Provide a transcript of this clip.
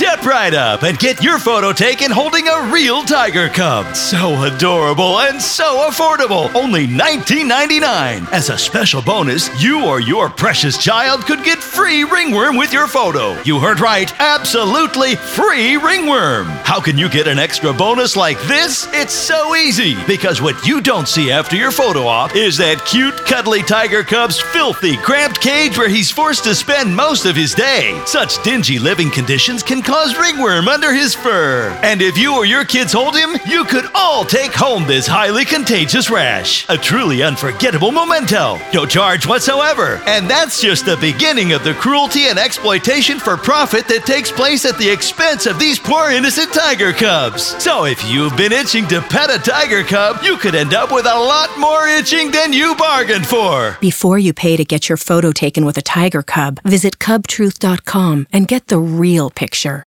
Step right up and get your photo taken holding a real tiger cub. So adorable and so affordable. Only $19.99. As a special bonus, you or your precious child could get free ringworm with your photo. You heard right. Absolutely free ringworm. How can you get an extra bonus like this? It's so easy. Because what you don't see after your photo op is that cute, cuddly tiger cub's filthy, cramped cage where he's forced to spend most of his day. Such dingy living conditions can cause ringworm under his fur. And if you or your kids hold him, you could all take home this highly contagious rash. A truly unforgettable memento. No charge whatsoever. And that's just the beginning of the cruelty and exploitation for profit that takes place at the expense of these poor innocent tiger cubs. So if you've been itching to pet a tiger cub, you could end up with a lot more itching than you bargained for. Before you pay to get your photo taken with a tiger cub, visit cubtruth.com and get the real picture.